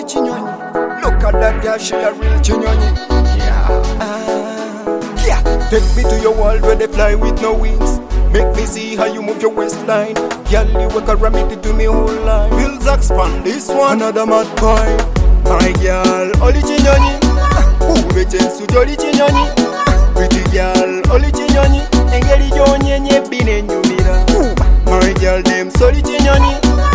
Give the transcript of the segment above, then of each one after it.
Oli Chinyonyi. Look at that girl, she a real Chinyonyi. Yeah. Take me to your world where they fly with no wings. Make me see how you move your waistline. Girl, you work around me to do me whole life. Will Zax span this one, another mad boy. My girl, Oli Chinyonyi. Ube chensu Oli Chinyonyi. Pretty girl, Oli Chinyonyi. Engeri jonyenye bine nyumira. My girl, them Oli Chinyonyi.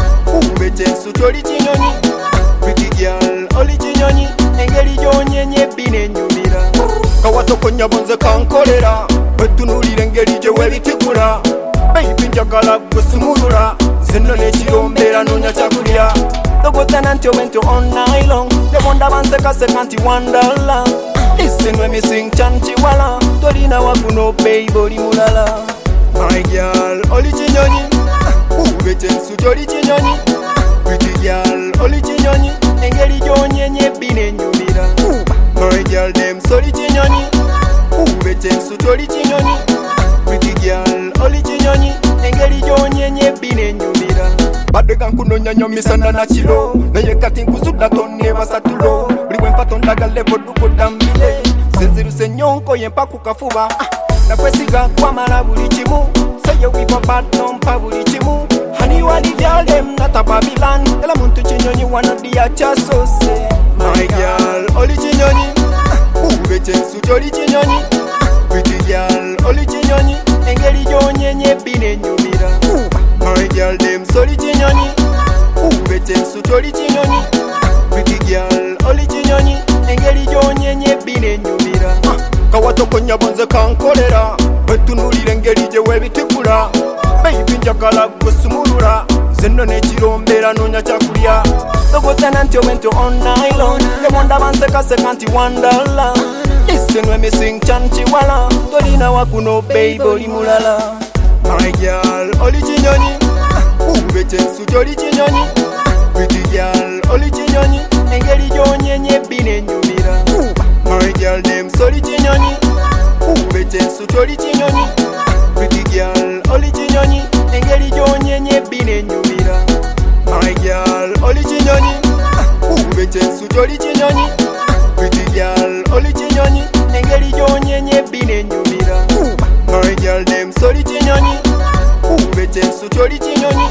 Ube chensu Oli Chinyonyi. Pretty girl, Oli Chinyonyi. Engeri jonyenye bine nyumira. Kawatoko nyabonze kankolera. Betunulira engeri gye webitikula. Baby njagala gwesumulula. Zeno nekirombera nonya kyakulya. Logotana nti owento all night long. Lebonda banseka nti $1. Listen when me sing chanchiwala. Tolina wakuno babe oli mulala. My girl, Oli Chinyonyi. Ube chensu Oli Chinyonyi. Pretty girl, Oli Chinyonyi. Engeri jonyenye bine nyumira. My girl, them Oli Chinyonyi. Ube chensu Oli Chinyonyi. Pretty girl, Oli Chinyonyi. Engeri jonyenye bine nyumira. Badega nkunonya nyo misanda na chilo. Naye kati nkuzuda tonne basatulo. Buli wenfata ondagala evoduko dambile. Senziruse nyonko yempa kukafuba. Nakwesiga kwamala buli kimu. Say you weep a bad nompa buli kimu. Honey wali girl them not a Babylon. Ela muntu Chinyonyi one of the achaso say. My girl, Oli Chinyonyi. Ube chensu Oli Chinyonyi. Pretty girl, Oli Chinyonyi. Engeri jonyenye bine nyumira. My girl, them Oli Chinyonyi. Ube chensu Oli Chinyonyi. Pretty girl, Oli Chinyonyi. Engeri jonyenye bine nyumira. Kawatoko nyabonze kankolera. Betunulira engeri gye webitikula. Baby njagala gwesumulula. Zeno nekirombera nonya kyakulya. Logotana nti owento all night long. Lebonda banseka nti $1. Listen when me sing chanchiwala. Tolina wakuno babe oli mulala. My girl, Oli Chinyonyi. Ube chensu Oli Chinyonyi. Pretty girl, Oli Chinyonyi. Engeri jonyenye bine nyumira. My girl, them Oli Chinyonyi. Ube chensu Oli Chinyonyi. Pretty girl, Oli Chinyonyi. Engeri jonyenye bine nyumira. My girl, Oli Chinyonyi. Ube chensu Oli Chinyonyi. Pretty girl, Oli Chinyonyi. Engeri jonyenye bine nyumira. My girl, them Oli Chinyonyi. Ube chensu Oli Chinyonyi.